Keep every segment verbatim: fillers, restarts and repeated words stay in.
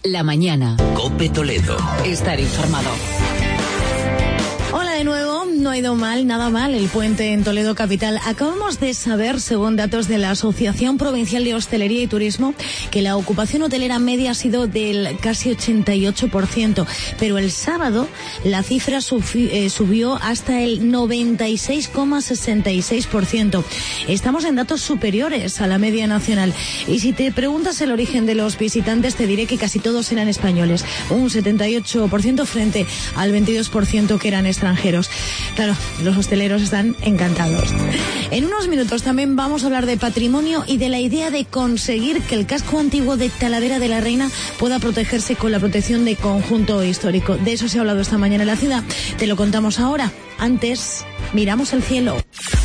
La mañana. COPE Toledo. Estar informado. Hola de nuevo, no ha ido mal, nada mal el puente en Toledo capital. Acabamos de saber, según datos de la Asociación Provincial de Hostelería y Turismo, que la ocupación hotelera media ha sido del casi ochenta y ocho por ciento, pero el sábado la cifra subi- eh, subió hasta el noventa y seis coma sesenta y seis por ciento. Estamos en datos superiores a la media nacional. Y si te preguntas el origen de los visitantes, te diré que casi todos eran españoles, un setenta y ocho por ciento frente al veintidós por ciento que eran extranjeros. Claro, los hosteleros están encantados. En unos minutos también vamos a hablar de patrimonio y de la idea de conseguir que el casco antiguo de Talavera de la Reina pueda protegerse con la protección de conjunto histórico. De eso se ha hablado esta mañana en la ciudad. Te lo contamos ahora. Antes, miramos el cielo.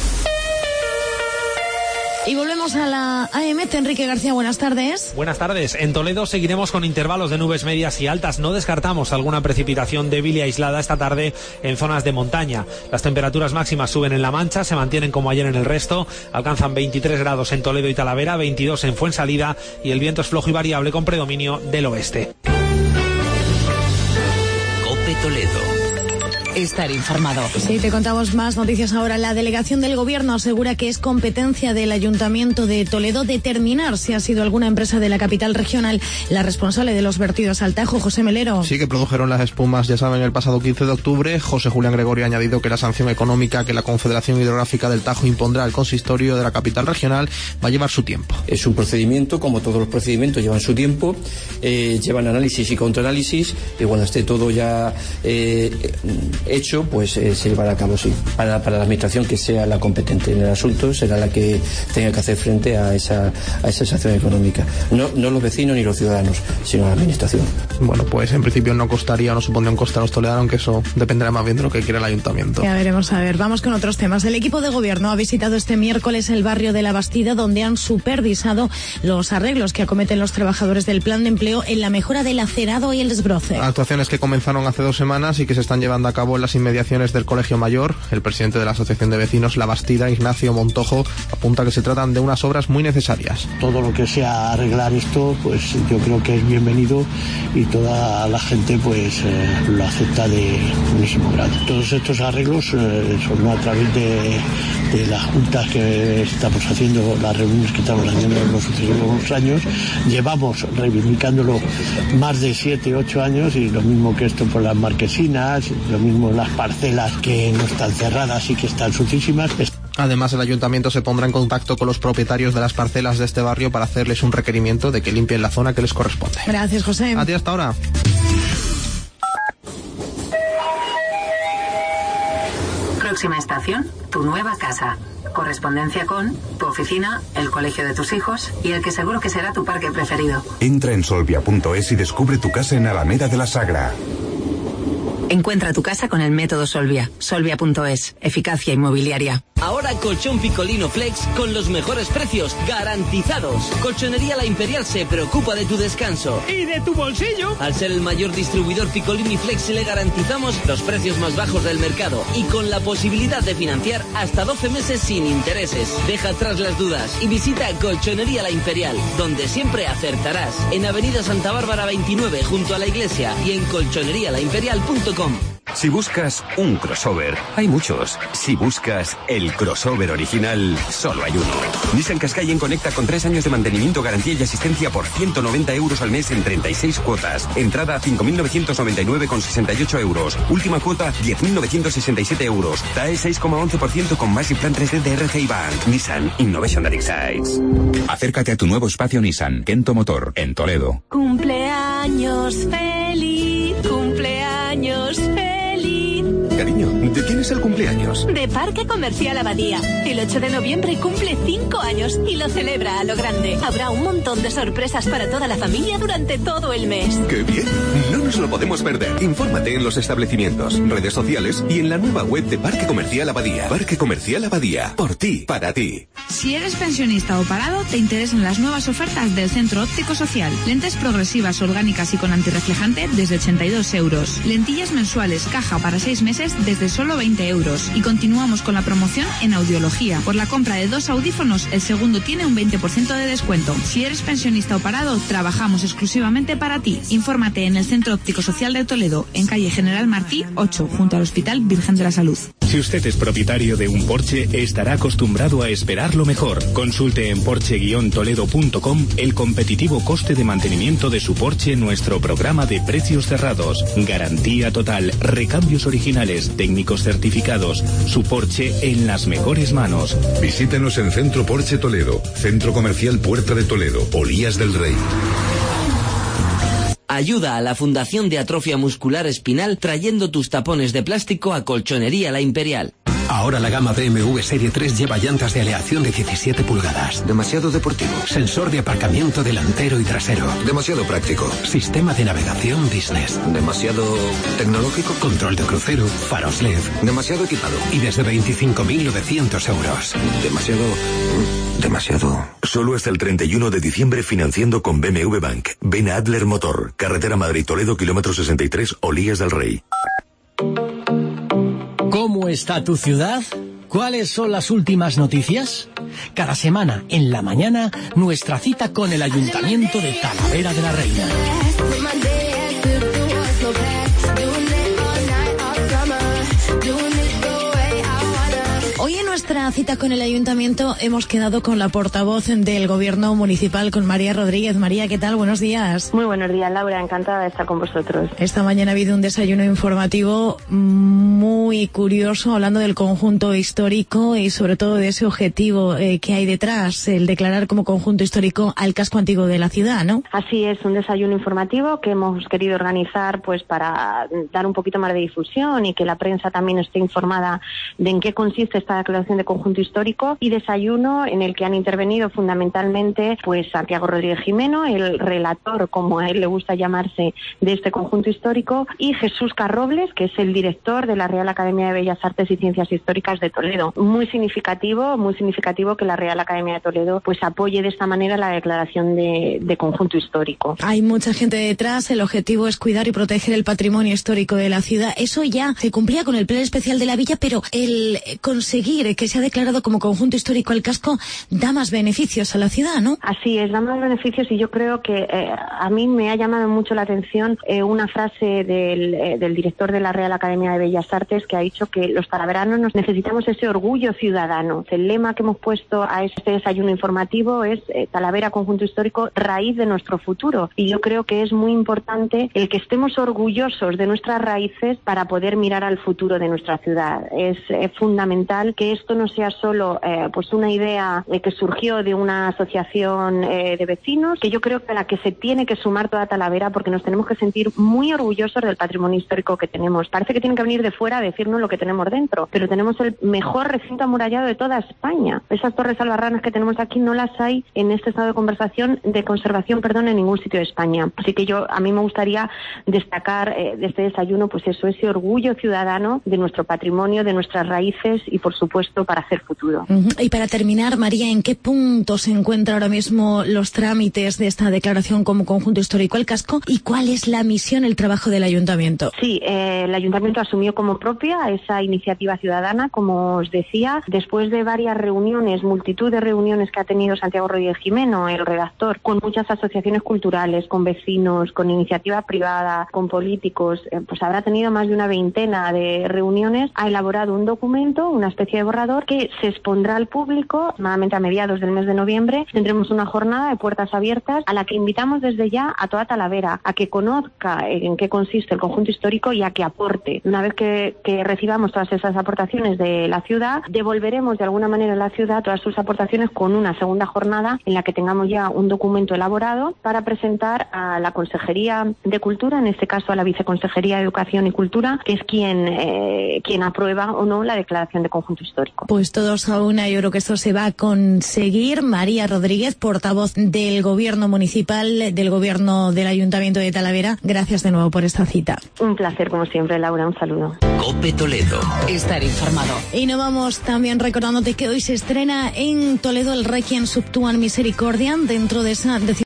Y volvemos a la A M. Enrique García, buenas tardes. Buenas tardes. En Toledo seguiremos con intervalos de nubes medias y altas. No descartamos alguna precipitación débil y aislada esta tarde en zonas de montaña. Las temperaturas máximas suben en La Mancha, se mantienen como ayer en el resto. Alcanzan veintitrés grados en Toledo y Talavera, veintidós en Fuensalida y el viento es flojo y variable con predominio del oeste. COPE Toledo. Estar informado. Sí, te contamos más noticias ahora. La delegación del Gobierno asegura que es competencia del Ayuntamiento de Toledo determinar si ha sido alguna empresa de la capital regional la responsable de los vertidos al Tajo. José Melero. Sí, que produjeron las espumas, ya saben, el pasado quince de octubre. José Julián Gregorio ha añadido que la sanción económica que la Confederación Hidrográfica del Tajo impondrá al consistorio de la capital regional va a llevar su tiempo. Es un procedimiento, como todos los procedimientos llevan su tiempo, eh, llevan análisis y contraanálisis, y cuando esté todo ya eh, hecho, pues eh, se llevará a cabo, sí. Para, para la administración que sea la competente en el asunto, será la que tenga que hacer frente a esa, a esa sanción económica. No, no los vecinos ni los ciudadanos, sino la administración. Bueno, pues en principio no costaría, no supondría un coste a los toledanos, aunque eso dependerá más bien de lo que quiera el ayuntamiento. Ya veremos, a ver, vamos con otros temas. El equipo de gobierno ha visitado este miércoles el barrio de La Bastida, donde han supervisado los arreglos que acometen los trabajadores del plan de empleo en la mejora del acerado y el desbroce. Actuaciones que comenzaron hace dos semanas y que se están llevando a cabo en las inmediaciones del Colegio Mayor. El presidente de la Asociación de Vecinos La Bastida, Ignacio Montojo, apunta que se tratan de unas obras muy necesarias. Todo lo que sea arreglar esto, pues yo creo que es bienvenido y toda la gente pues eh, lo acepta de buenísimo grado. Todos estos arreglos eh, son a través de, de las juntas que estamos haciendo, las reuniones que estamos haciendo en los últimos años. Llevamos reivindicándolo más de siete, ocho años, y lo mismo que esto por las marquesinas, lo mismo las parcelas que no están cerradas y que están sucísimas. Además, el ayuntamiento se pondrá en contacto con los propietarios de las parcelas de este barrio para hacerles un requerimiento de que limpien la zona que les corresponde. Gracias, José. A ti hasta ahora. Próxima estación, tu nueva casa. Correspondencia con tu oficina, el colegio de tus hijos y el que seguro que será tu parque preferido. Entra en solvia punto es y descubre tu casa en Alameda de la Sagra. Encuentra tu casa con el método Solvia. Solvia punto es. Eficacia inmobiliaria. Ahora colchón Picolino Flex con los mejores precios garantizados. Colchonería La Imperial se preocupa de tu descanso y de tu bolsillo. Al ser el mayor distribuidor Picolini Flex le garantizamos los precios más bajos del mercado y con la posibilidad de financiar hasta doce meses sin intereses. Deja atrás las dudas y visita Colchonería La Imperial, donde siempre acertarás. En Avenida Santa Bárbara veintinueve junto a la iglesia y en colchonería la imperial punto com. Si buscas un crossover, hay muchos. Si buscas el crossover original, solo hay uno. Nissan Qashqai conecta con tres años de mantenimiento, garantía y asistencia por ciento noventa euros al mes en treinta y seis cuotas. Entrada cinco mil novecientos noventa y nueve con sesenta y ocho euros. Última cuota diez mil novecientos sesenta y siete euros. T A E seis coma once por ciento con Massive Plan tres D de R C I Bank. Nissan Innovation that excites. Acércate a tu nuevo espacio Nissan Kento Motor en Toledo. Cumpleaños feliz, cumpleaños feliz. Cariño, ¿de quién es el cumpleaños? De Parque Comercial Abadía. El ocho de noviembre cumple cinco años y lo celebra a lo grande. Habrá un montón de sorpresas para toda la familia durante todo el mes. ¡Qué bien! No nos lo podemos perder. Infórmate en los establecimientos, redes sociales y en la nueva web de Parque Comercial Abadía. Parque Comercial Abadía. Por ti, para ti. Si eres pensionista o parado, te interesan las nuevas ofertas del Centro Óptico Social. Lentes progresivas, orgánicas y con antirreflejante desde ochenta y dos euros. Lentillas mensuales, caja caja para seis meses desde solo veinte euros. Y continuamos con la promoción en audiología. Por la compra de dos audífonos, el segundo tiene un veinte por ciento de descuento. Si eres pensionista o parado, trabajamos exclusivamente para ti. Infórmate en el Centro Óptico Social de Toledo, en calle General Martí ocho, junto al Hospital Virgen de la Salud. Si usted es propietario de un Porsche, estará acostumbrado a esperar lo mejor. Consulte en porsche guion toledo punto com el competitivo coste de mantenimiento de su Porsche en nuestro programa de precios cerrados. Garantía total, recambios originales, técnicos certificados. Su Porsche en las mejores manos. Visítenos en Centro Porsche Toledo, Centro Comercial Puerta de Toledo, Olías del Rey. Ayuda a la Fundación de Atrofia Muscular Espinal trayendo tus tapones de plástico a Colchonería La Imperial. Ahora la gama B M W Serie tres lleva llantas de aleación de diecisiete pulgadas. Demasiado deportivo. Sensor de aparcamiento delantero y trasero. Demasiado práctico. Sistema de navegación business. Demasiado tecnológico. Control de crucero, faros L E D. Demasiado equipado. Y desde veinticinco mil novecientos euros. Demasiado... Demasiado. Solo hasta el treinta y uno de diciembre financiando con B M W Bank. Ven a Adler Motor. Carretera Madrid-Toledo, kilómetro sesenta y tres, Olías del Rey. ¿Cómo está tu ciudad? ¿Cuáles son las últimas noticias? Cada semana, en la mañana, nuestra cita con el Ayuntamiento de Talavera de la Reina. Hoy en nuestra cita con el Ayuntamiento hemos quedado con la portavoz del Gobierno Municipal, con María Rodríguez. María, ¿qué tal? Buenos días. Muy buenos días, Laura. Encantada de estar con vosotros. Esta mañana ha habido un desayuno informativo muy curioso, hablando del conjunto histórico y sobre todo de ese objetivo eh, que hay detrás, el declarar como conjunto histórico al casco antiguo de la ciudad, ¿no? Así es, un desayuno informativo que hemos querido organizar pues para dar un poquito más de difusión y que la prensa también esté informada de en qué consiste esta declaración de conjunto histórico, y desayuno en el que han intervenido fundamentalmente pues Santiago Rodríguez Jimeno, el relator, como a él le gusta llamarse, de este conjunto histórico, y Jesús Carrobles, que es el director de la Real Academia de Bellas Artes y Ciencias Históricas de Toledo. Muy significativo, muy significativo que la Real Academia de Toledo pues apoye de esta manera la declaración de, de conjunto histórico. Hay mucha gente detrás, el objetivo es cuidar y proteger el patrimonio histórico de la ciudad. Eso ya se cumplía con el Plan Especial de la Villa, pero el conseguir que se ha declarado como conjunto histórico el casco da más beneficios a la ciudad, ¿no? Así es, da más beneficios, y yo creo que eh, a mí me ha llamado mucho la atención eh, una frase del, eh, del director de la Real Academia de Bellas Artes, que ha dicho que los talaveranos nos necesitamos ese orgullo ciudadano. El lema que hemos puesto a este desayuno informativo es eh, Talavera Conjunto Histórico, raíz de nuestro futuro, y yo creo que es muy importante el que estemos orgullosos de nuestras raíces para poder mirar al futuro de nuestra ciudad. Es eh, fundamental que esto no sea solo eh, pues una idea eh, que surgió de una asociación eh, de vecinos, que yo creo que a la que se tiene que sumar toda Talavera, porque nos tenemos que sentir muy orgullosos del patrimonio histórico que tenemos. Parece que tienen que venir de fuera a decirnos lo que tenemos dentro, pero tenemos el mejor recinto amurallado de toda España. Esas torres albarranas que tenemos aquí no las hay en este estado de conversación, de conservación, perdón, en ningún sitio de España. Así que yo, a mí me gustaría destacar eh, de este desayuno, pues eso, ese orgullo ciudadano de nuestro patrimonio, de nuestras raíces y, por supuesto, para hacer futuro. Uh-huh. Y para terminar, María, ¿en qué punto se encuentran ahora mismo los trámites de esta declaración como conjunto histórico al casco y cuál es la misión, el trabajo del Ayuntamiento? Sí, eh, el Ayuntamiento asumió como propia esa iniciativa ciudadana, como os decía, después de varias reuniones, multitud de reuniones que ha tenido Santiago Rodríguez Jimeno, el redactor, con muchas asociaciones culturales, con vecinos, con iniciativa privada, con políticos, eh, pues habrá tenido más de una veintena de reuniones, ha elaborado un documento, una especie de borrador, que se expondrá al público, aproximadamente a mediados del mes de noviembre. Tendremos una jornada de puertas abiertas a la que invitamos desde ya a toda Talavera a que conozca en qué consiste el conjunto histórico y a que aporte. Una vez que, que recibamos todas esas aportaciones de la ciudad, devolveremos de alguna manera a la ciudad todas sus aportaciones con una segunda jornada en la que tengamos ya un documento elaborado para presentar a la Consejería de Cultura, en este caso a la Viceconsejería de Educación y Cultura, que es quien, eh, quien aprueba o no la declaración de conjunto histórico. Pues todos a una, yo creo que esto se va a conseguir. María Rodríguez, portavoz del Gobierno Municipal, del Gobierno del Ayuntamiento de Talavera, gracias de nuevo por esta cita. Un placer, como siempre, Laura, un saludo. COPE Toledo. Estar informado. Y nos vamos también recordándote que hoy se estrena en Toledo el Requiem Subtuan Misericordiam, dentro de esa